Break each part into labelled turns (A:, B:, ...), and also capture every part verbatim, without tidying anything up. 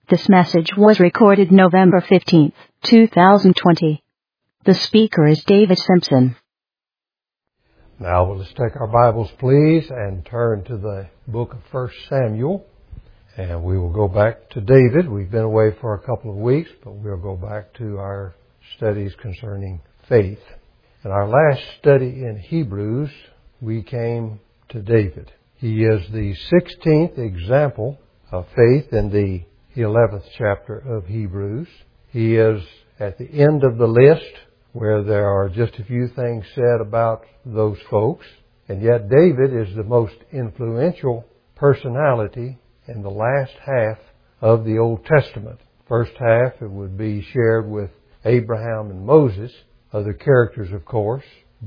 A: This message was recorded November fifteenth, two thousand twenty. The speaker is David Simpson.
B: Now let's take our Bibles, please, and turn to the book of First Samuel. And we will go back to David. We've been away for a couple of weeks, but we'll go back to our studies concerning faith. In our last study in Hebrews, we came to David. He is the sixteenth example of faith in the eleventh chapter of Hebrews. He is at the end of the list where there are just a few things said about those folks. And yet David is the most influential personality in the last half of the Old Testament. First half, it would be shared with Abraham and Moses, other characters of course,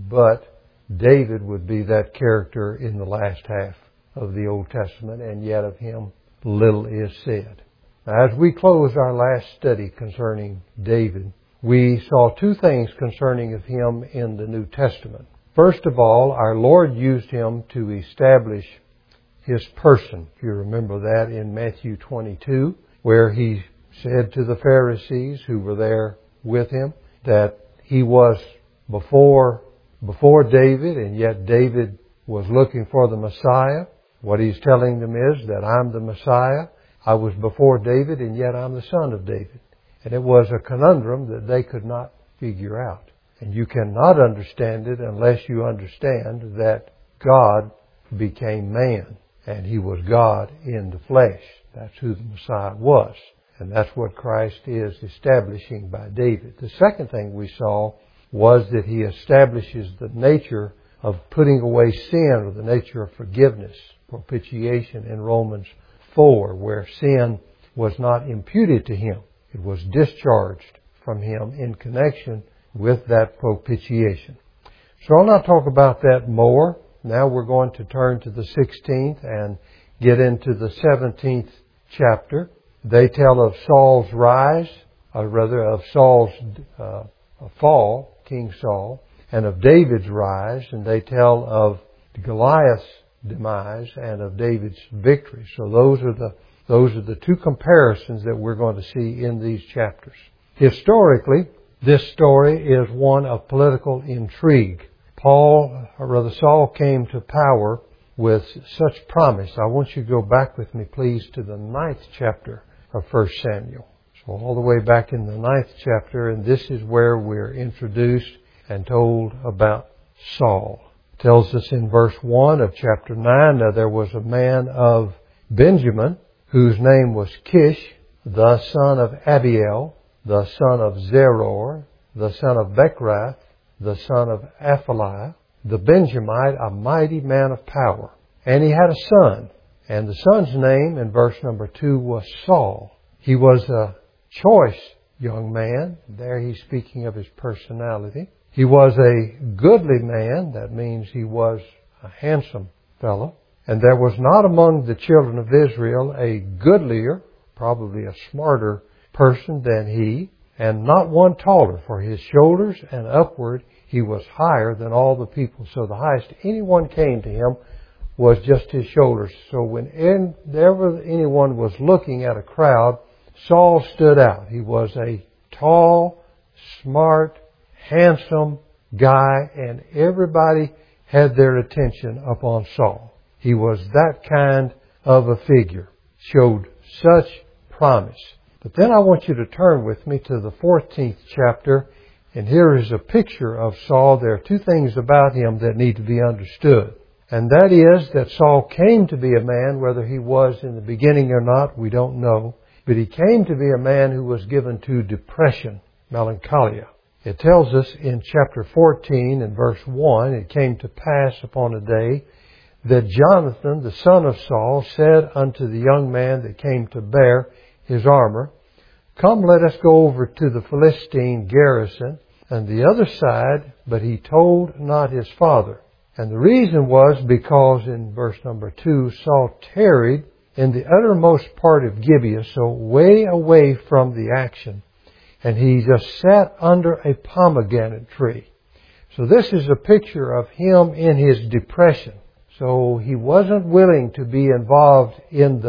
B: but David would be that character in the last half of the Old Testament, and yet of him little is said. Now, as we close our last study concerning David, we saw two things concerning of him in the New Testament. First of all, our Lord used him to establish His person. If you remember that in Matthew twenty-two, where He said to the Pharisees who were there with Him that He was before, before David, and yet David was looking for the Messiah. What He's telling them is that I'm the Messiah. I was before David, and yet I'm the son of David. And it was a conundrum that they could not figure out. And you cannot understand it unless you understand that God became man. And He was God in the flesh. That's who the Messiah was. And that's what Christ is establishing by David. The second thing we saw was that He establishes the nature of putting away sin, or the nature of forgiveness, propitiation in Romans four, where sin was not imputed to Him. It was discharged from Him in connection with that propitiation. So I'll not talk about that more. Now we're going to turn to the sixteenth and get into the seventeenth chapter. They tell of Saul's rise, or rather of Saul's uh, fall, King Saul, and of David's rise, and they tell of Goliath's demise and of David's victory. So those are the those are the two comparisons that we're going to see in these chapters. Historically, this story is one of political intrigue. Paul, or rather Saul, came to power with such promise. I want you to go back with me, please, to the ninth chapter of First Samuel. So all the way back in the ninth chapter, and this is where we're introduced and told about Saul. It tells us in verse one of chapter nine, now there was a man of Benjamin whose name was Kish, the son of Abiel, the son of Zeror, the son of Bechrath, the son of Aphaliah, the Benjamite, a mighty man of power. And he had a son, and the son's name in verse number two was Saul. He was a choice young man. There he's speaking of his personality. He was a goodly man. That means he was a handsome fellow. And there was not among the children of Israel a goodlier, probably a smarter person than he, and not one taller, for his shoulders and upward he was higher than all the people. So the highest anyone came to him was just his shoulders. So whenever anyone was looking at a crowd, Saul stood out. He was a tall, smart, handsome guy, and everybody had their attention upon Saul. He was that kind of a figure, showed such promise. But then I want you to turn with me to the fourteenth chapter, and here is a picture of Saul. There are two things about him that need to be understood. And that is that Saul came to be a man, whether he was in the beginning or not, we don't know. But he came to be a man who was given to depression, melancholia. It tells us in chapter fourteen and verse one, it came to pass upon a day that Jonathan, the son of Saul, said unto the young man that came to bear his armor, Come, let us go over to the Philistine garrison and the other side. But he told not his father. And the reason was because in verse number two, Saul tarried in the uttermost part of Gibeah, so way away from the action. And he just sat under a pomegranate tree. So this is a picture of him in his depression. So he wasn't willing to be involved in the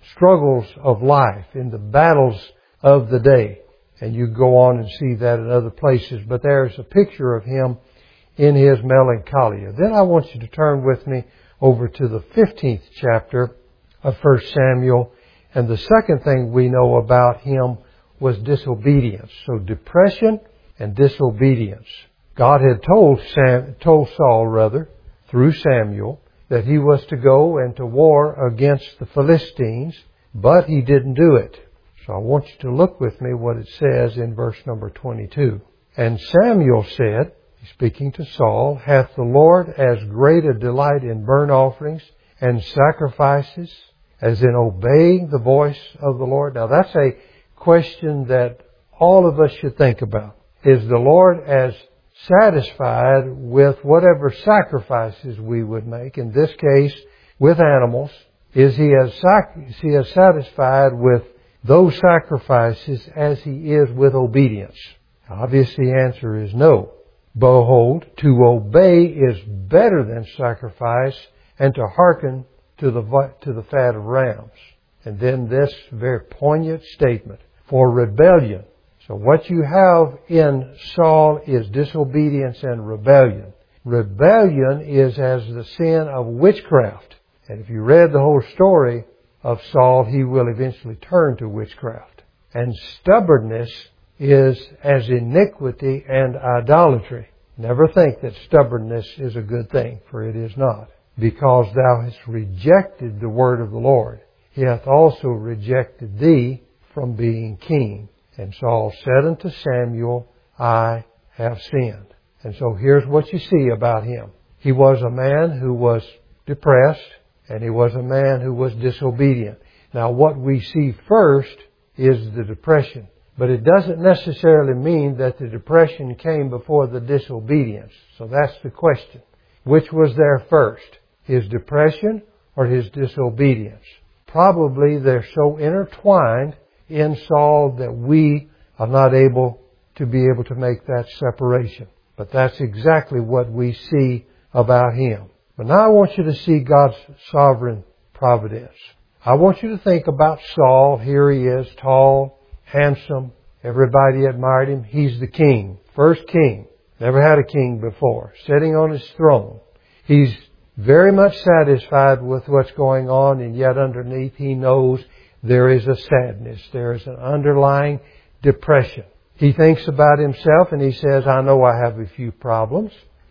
B: struggles of life, in the battles of the day. And you go on and see that in other places. But there's a picture of him in his melancholia. Then I want you to turn with me over to the fifteenth chapter of First Samuel. And the second thing we know about him was disobedience. So depression and disobedience. God had told Sam, told Saul rather, through Samuel, that he was to go and to war against the Philistines, but he didn't do it. So I want you to look with me what it says in verse number twenty-two. And Samuel said, speaking to Saul, hath the Lord as great a delight in burnt offerings and sacrifices as in obeying the voice of the Lord? Now that's a question that all of us should think about. Is the Lord as satisfied with whatever sacrifices we would make? In this case, with animals. Is he as, sac- is he as satisfied with those sacrifices as he is with obedience? Obviously, the answer is no. Behold, to obey is better than sacrifice, and to hearken to the to the fat of rams. And then this very poignant statement, for rebellion. So what you have in Saul is disobedience and rebellion. Rebellion is as the sin of witchcraft. And if you read the whole story of Saul, he will eventually turn to witchcraft. And stubbornness is as iniquity and idolatry. Never think that stubbornness is a good thing, for it is not. Because thou hast rejected the word of the Lord, he hath also rejected thee from being king. And Saul said unto Samuel, I have sinned. And so here's what you see about him. He was a man who was depressed, and he was a man who was disobedient. Now what we see first is the depression. But it doesn't necessarily mean that the depression came before the disobedience. So that's the question. Which was there first? His depression or his disobedience? Probably they're so intertwined in Saul that we are not able to be able to make that separation. But that's exactly what we see about him. But now I want you to see God's sovereign providence. I want you to think about Saul. Here he is, tall, handsome. Everybody admired him. He's the king. First king. Never had a king before. Sitting on his throne. He's very much satisfied with what's going on, and yet underneath he knows there is a sadness. There is an underlying depression. He thinks about himself and he says, I know I have a few problems,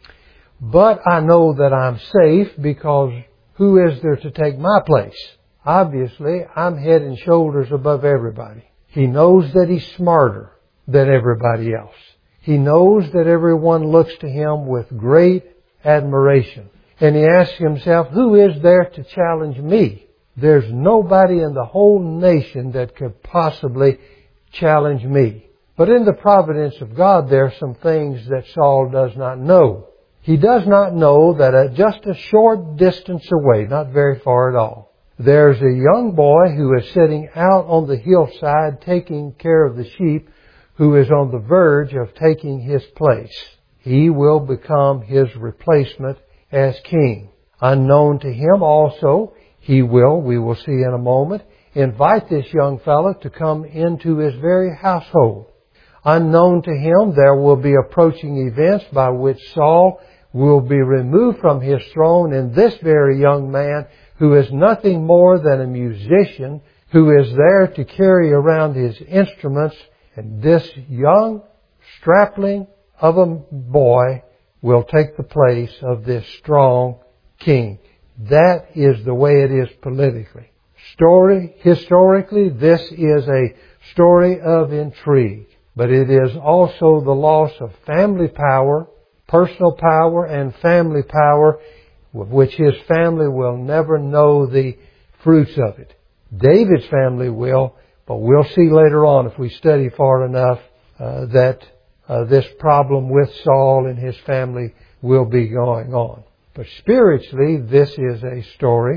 B: but I know that I'm safe because who is there to take my place? Obviously, I'm head and shoulders above everybody. He knows that he's smarter than everybody else. He knows that everyone looks to him with great admiration. And he asks himself, who is there to challenge me? There's nobody in the whole nation that could possibly challenge me. But in the providence of God, there are some things that Saul does not know. He does not know that at just a short distance away, not very far at all, there's a young boy who is sitting out on the hillside taking care of the sheep, who is on the verge of taking his place. He will become his replacement as king. Unknown to him also, he will, we will see in a moment, invite this young fellow to come into his very household. Unknown to him, there will be approaching events by which Saul will be removed from his throne, and this very young man, who is nothing more than a musician, who is there to carry around his instruments, and this young strapling of a boy will take the place of this strong king. That is the way it is politically. Story, historically, this is a story of intrigue. But it is also the loss of family power, personal power, and family power, of which his family will never know the fruits of it. David's family will, but we'll see later on, if we study far enough, uh, that uh, this problem with Saul and his family will be going on. But spiritually, this is a story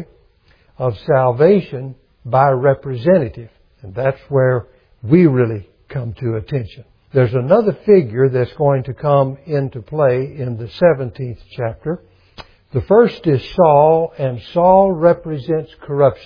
B: of salvation by representative. And that's where we really come to attention. There's another figure that's going to come into play in the seventeenth chapter. The first is Saul, and Saul represents corruption.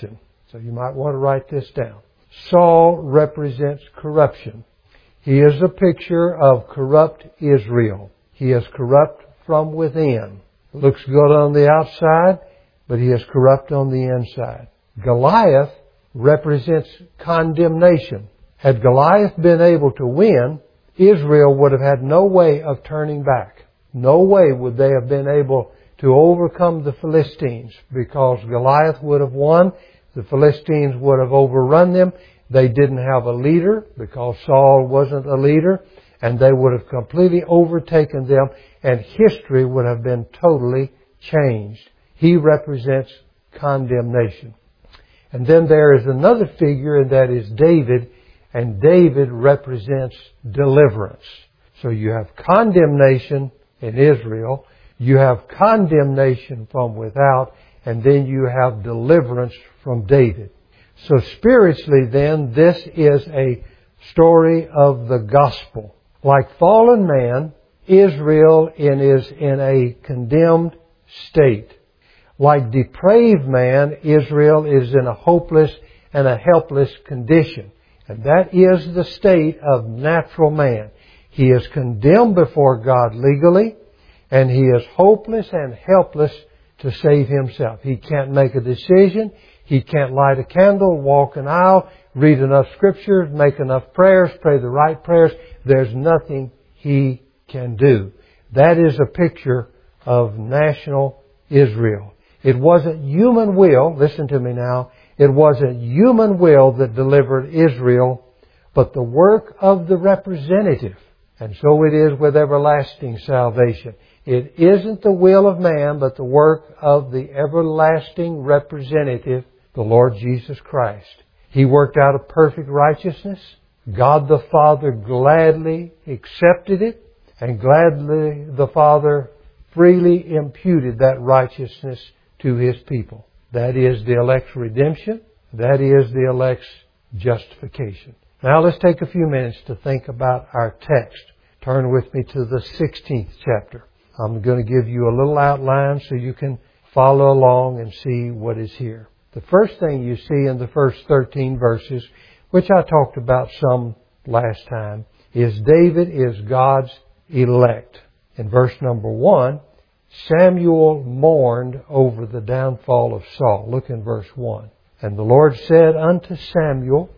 B: So you might want to write this down. Saul represents corruption. He is a picture of corrupt Israel. He is corrupt from within. Looks good on the outside, but he is corrupt on the inside. Goliath represents condemnation. Had Goliath been able to win, Israel would have had no way of turning back. No way would they have been able to overcome the Philistines, because Goliath would have won. The Philistines would have overrun them. They didn't have a leader because Saul wasn't a leader, and they would have completely overtaken them, and history would have been totally changed. He represents condemnation. And then there is another figure, and that is David, and David represents deliverance. So you have condemnation in Israel, you have condemnation from without, and then you have deliverance from David. So spiritually then, this is a story of the gospel. Like fallen man, Israel is in a condemned state. Like depraved man, Israel is in a hopeless and a helpless condition. And that is the state of natural man. He is condemned before God legally, and he is hopeless and helpless to save himself. He can't make a decision. He can't light a candle, walk an aisle, read enough scriptures, make enough prayers, pray the right prayers. There's nothing he can do. That is a picture of national Israel. It wasn't human will, listen to me now, it wasn't human will that delivered Israel, but the work of the representative. And so it is with everlasting salvation. It isn't the will of man, but the work of the everlasting representative, the Lord Jesus Christ. He worked out a perfect righteousness. God the Father gladly accepted it, and gladly the Father freely imputed that righteousness to His people. That is the elect's redemption. That is the elect's justification. Now let's take a few minutes to think about our text. Turn with me to the sixteenth chapter. I'm going to give you a little outline so you can follow along and see what is here. The first thing you see in the first thirteen verses, which I talked about some last time, is David is God's elect. In verse number one, Samuel mourned over the downfall of Saul. Look in verse one. And the Lord said unto Samuel,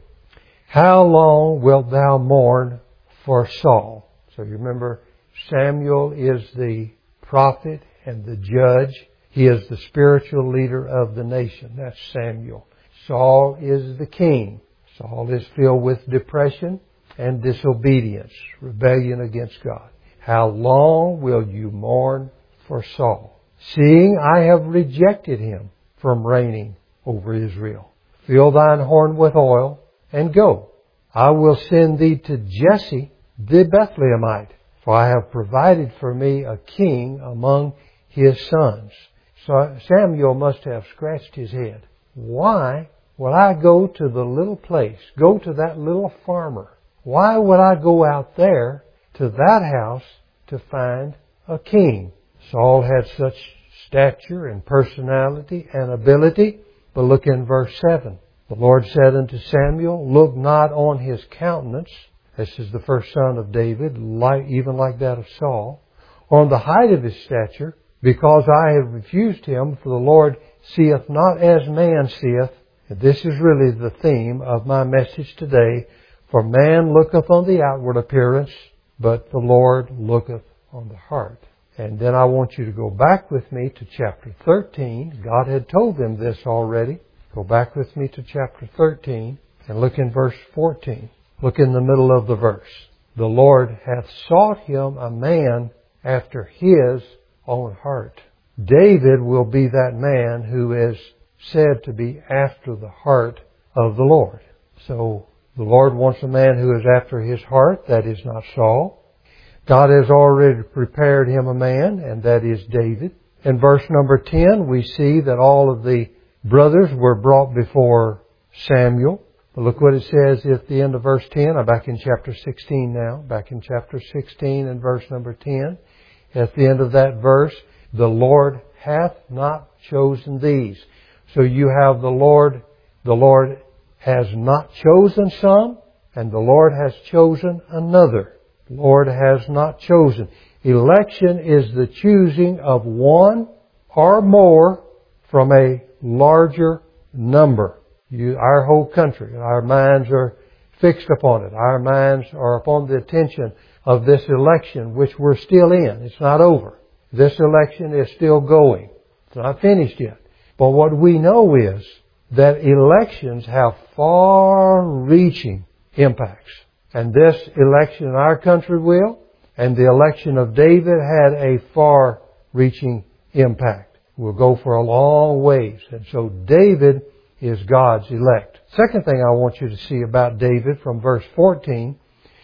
B: How long wilt thou mourn for Saul? So you remember, Samuel is the prophet and the judge. He is the spiritual leader of the nation. That's Samuel. Saul is the king. Saul is filled with depression and disobedience, rebellion against God. How long will you mourn for Saul, seeing I have rejected him from reigning over Israel? Fill thine horn with oil, and go. I will send thee to Jesse the Bethlehemite, for I have provided for me a king among his sons. So Samuel must have scratched his head. Why would I go to the little place, go to that little farmer? Why would I go out there to that house to find a king? Saul had such stature and personality and ability. But look in verse seven. The Lord said unto Samuel, Look not on his countenance. This is the first son of David, like, even like that of Saul. Or on the height of his stature, because I have refused him, for the Lord seeth not as man seeth. And this is really the theme of my message today. For man looketh on the outward appearance, but the Lord looketh on the heart. And then I want you to go back with me to chapter thirteen. God had told them this already. Go back with me to chapter thirteen and look in verse fourteen. Look in the middle of the verse. The Lord hath sought him a man after his own heart. David will be that man who is said to be after the heart of the Lord. So the Lord wants a man who is after his heart. That is not Saul. God has already prepared him a man, and that is David. In verse number ten, we see that all of the brothers were brought before Samuel. But look what it says at the end of verse ten. I'm back in chapter sixteen now. Back in chapter sixteen and verse number ten. At the end of that verse, the Lord hath not chosen these. So you have the Lord The Lord has not chosen some, and the Lord has chosen another. The Lord has not chosen. Election is the choosing of one or more from a larger number. You, our whole country, our minds are fixed upon it. Our minds are upon the attention of this election, which we're still in. It's not over. This election is still going. It's not finished yet. But what we know is that elections have far-reaching impacts. And this election in our country will, and the election of David had a far-reaching impact. Will go for a long ways. And so David is God's elect. Second thing I want you to see about David from verse fourteen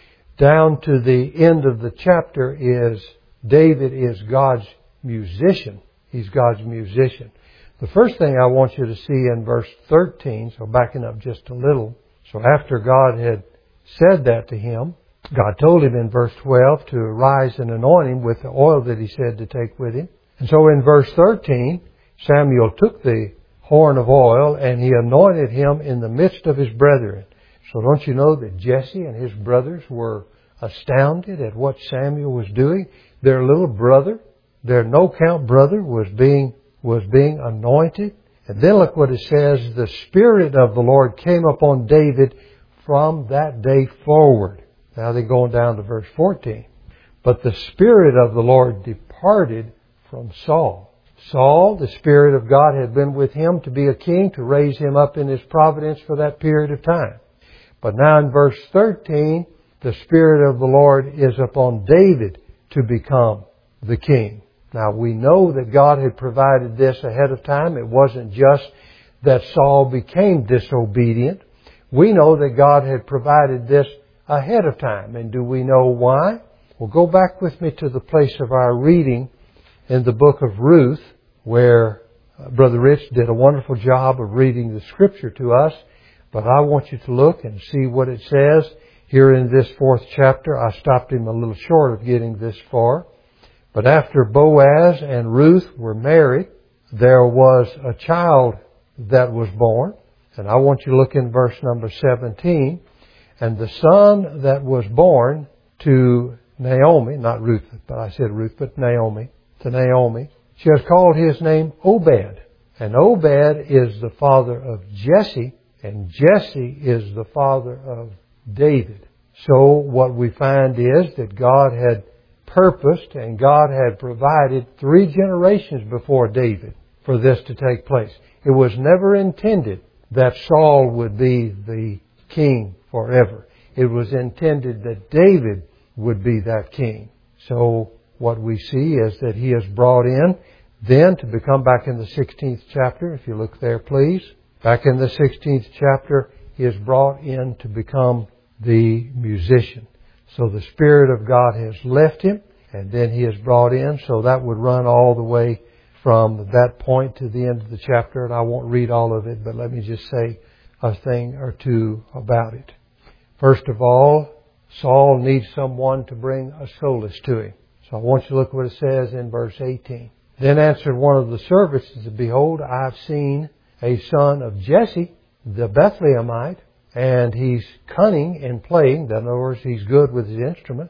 B: down to the end of the chapter is David is God's musician. He's God's musician. The first thing I want you to see in verse thirteen, so backing up just a little. So after God had said that to him, God told him in verse twelve to arise and anoint him with the oil that he said to take with him. And so in verse thirteen, Samuel took the horn of oil and he anointed him in the midst of his brethren. So don't you know that Jesse and his brothers were astounded at what Samuel was doing? Their little brother, their no-count brother, was being was being anointed. And then look what it says, the Spirit of the Lord came upon David from that day forward. Now they're going down to verse fourteen. But the Spirit of the Lord departed from Saul. Saul, the Spirit of God had been with him to be a king, to raise him up in His providence for that period of time. But now in verse thirteen, the Spirit of the Lord is upon David to become the king. Now we know that God had provided this ahead of time. It wasn't just that Saul became disobedient. We know that God had provided this ahead of time. And do we know why? Well, go back with me to the place of our reading in the book of Ruth, where Brother Rich did a wonderful job of reading the Scripture to us. But I want you to look and see what it says here in this fourth chapter. I stopped him a little short of getting this far. But after Boaz and Ruth were married, there was a child that was born. And I want you to look in verse number seventeen. And the son that was born to Naomi, not Ruth, but I said Ruth, but Naomi, to Naomi, she has called his name Obed. And Obed is the father of Jesse, and Jesse is the father of David. So what we find is that God had purposed and God had provided three generations before David for this to take place. It was never intended that Saul would be the king forever. It was intended that David would be that king. So what we see is that he is brought in then to become, back in the sixteenth chapter, if you look there please, back in the sixteenth chapter, he is brought in to become the musician. So the Spirit of God has left him, and then he is brought in. So that would run all the way from that point to the end of the chapter. And I won't read all of it, but let me just say a thing or two about it. First of all, Saul needs someone to bring a solace to him. So I want you to look what it says in verse eighteen. Then answered one of the servants and said, Behold, I have seen a son of Jesse, the Bethlehemite, and he's cunning in playing. In other words, he's good with his instrument.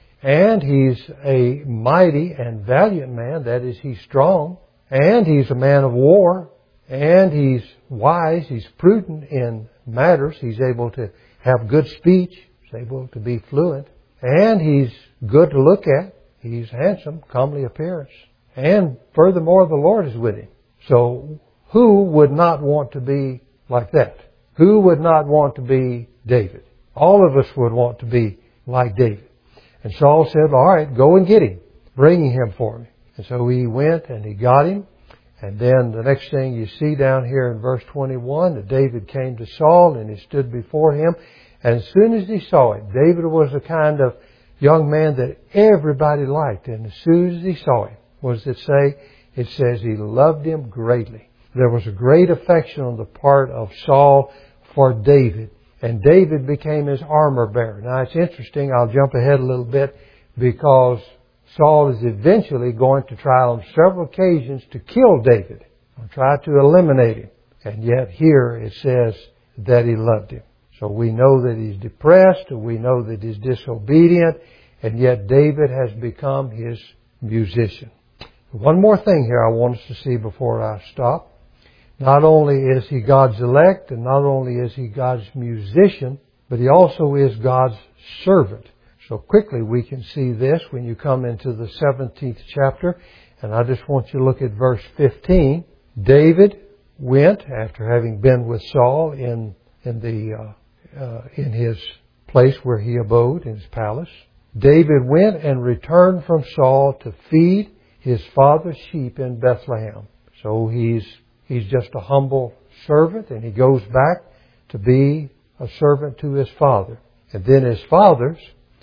B: And he's a mighty and valiant man. That is, he's strong. And he's a man of war. And he's wise. He's prudent in matters. He's able to have good speech. He's able to be fluent. And he's good to look at. He's handsome, comely appearance. And furthermore, the Lord is with him. So who would not want to be like that? Who would not want to be David? All of us would want to be like David. And Saul said, all right, go and get him. Bring him for me. And so he went and he got him. And then the next thing you see down here in verse twenty-one, that David came to Saul and he stood before him. And as soon as he saw him, David was the kind of young man that everybody liked. And as soon as he saw him, what does it say? It says he loved him greatly. There was a great affection on the part of Saul for David. And David became his armor bearer. Now it's interesting, I'll jump ahead a little bit, because Saul is eventually going to try on several occasions to kill David, or try to eliminate him. And yet here it says that He loved him. So we know that he's depressed, and we know that he's disobedient, and yet David has become his musician. One more thing here I want us to see before I stop. Not only is he God's elect, and not only is he God's musician, but he also is God's servant. So quickly we can see this when you come into the seventeenth chapter. And I just want you to look at verse fifteen. David went, after having been with Saul in in the uh, uh, in his place where he abode, in his palace. David went and returned from Saul to feed his father's sheep in Bethlehem. So he's he's just a humble servant, and he goes back to be a servant to his father. And then his father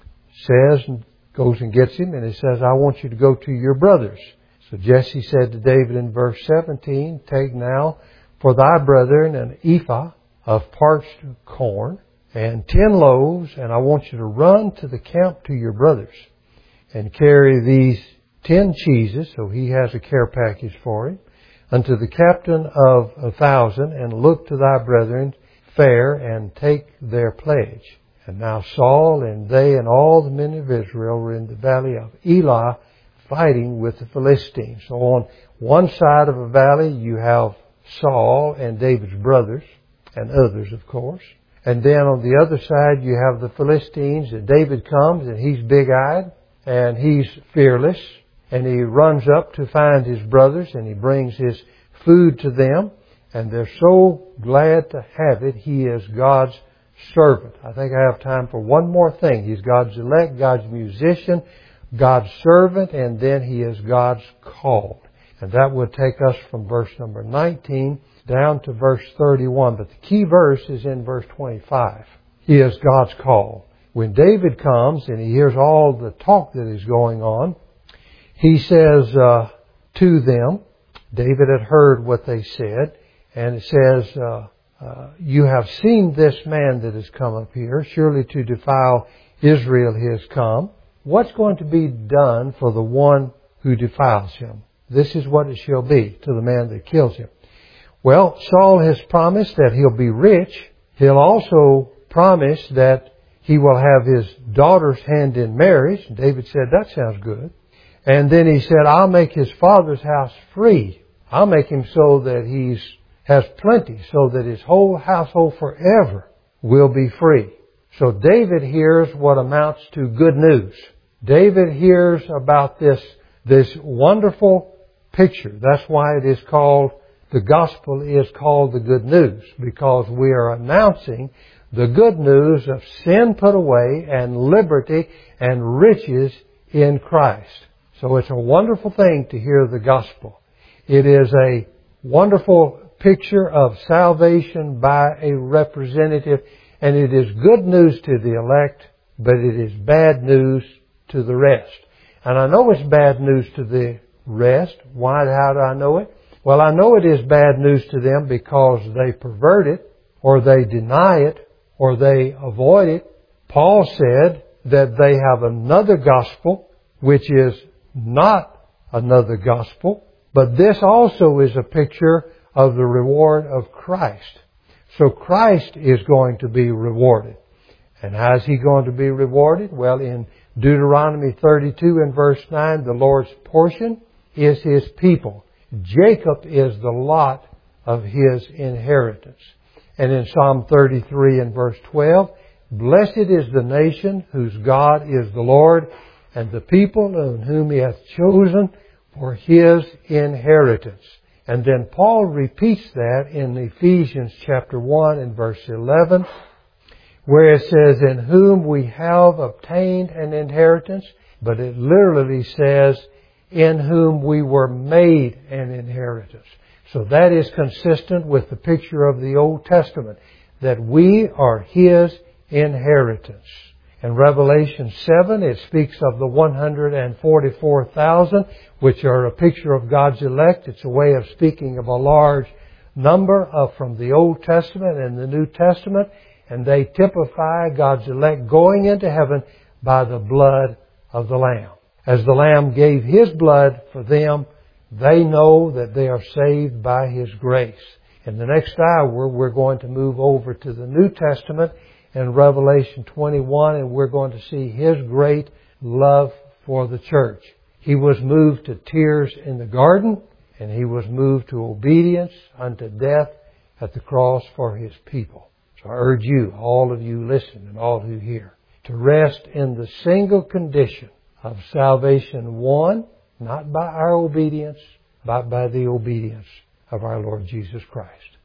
B: says, and goes and gets him, and he says, I want you to go to your brothers. So Jesse said to David in verse seventeen, take now for thy brethren an ephah of parched corn and ten loaves, and I want you to run to the camp to your brothers and carry these ten cheeses, so he has a care package for him, unto the captain of a thousand, and look to thy brethren fair, and take their pledge. And now Saul and they and all the men of Israel were in the valley of Elah fighting with the Philistines. So on one side of a valley you have Saul and David's brothers, and others of course. And then on the other side you have the Philistines, and David comes and he's big-eyed and he's fearless. And he runs up to find his brothers, and he brings his food to them. And they're so glad to have it. He is God's servant. I think I have time for one more thing. He's God's elect, God's musician, God's servant, and then he is God's called. And that would take us from verse number nineteen down to verse thirty-one. But the key verse is in verse twenty-five. He is God's called. When David comes and he hears all the talk that is going on, he says uh, to them, David had heard what they said, and it says, uh, uh, you have seen this man that has come up here, surely to defile Israel he has come. What's going to be done for the one who defiles him? This is what it shall be to the man that kills him. Well, Saul has promised that he'll be rich. He'll also promise that he will have his daughter's hand in marriage. And David said, that sounds good. And then he said, I'll make his father's house free. I'll make him so that he's has plenty, so that his whole household forever will be free. So David hears what amounts to good news. David hears about this, this wonderful picture. That's why it is called, the gospel is called the good news, because we are announcing the good news of sin put away and liberty and riches in Christ. So it's a wonderful thing to hear the gospel. It is a wonderful picture of salvation by a representative, and it is good news to the elect, but it is bad news to the rest. And I know it's bad news to the rest. Why? How do I know it? Well, I know it is bad news to them because they pervert it, or they deny it, or they avoid it. Paul said that they have another gospel, which is not another gospel, but this also is a picture of the reward of Christ. So Christ is going to be rewarded. And how is he going to be rewarded? Well, in Deuteronomy thirty-two and verse nine, the Lord's portion is his people. Jacob is the lot of his inheritance. And in Psalm thirty-three and verse twelve, blessed is the nation whose God is the Lord, and the people on whom he hath chosen for his inheritance. And then Paul repeats that in Ephesians chapter one and verse eleven, where it says, in whom we have obtained an inheritance, but it literally says, in whom we were made an inheritance. So that is consistent with the picture of the Old Testament, that we are his inheritance. In Revelation seven, it speaks of the one hundred forty-four thousand, which are a picture of God's elect. It's a way of speaking of a large number of from the Old Testament and the New Testament, and they typify God's elect going into heaven by the blood of the Lamb. As the Lamb gave his blood for them, they know that they are saved by his grace. In the next hour, we're going to move over to the New Testament in Revelation twenty-one, and we're going to see His great love for the church. He was moved to tears in the garden, and He was moved to obedience unto death at the cross for His people. So I urge you, all of you listen and all who hear, to rest in the single condition of salvation won, not by our obedience, but by the obedience of our Lord Jesus Christ.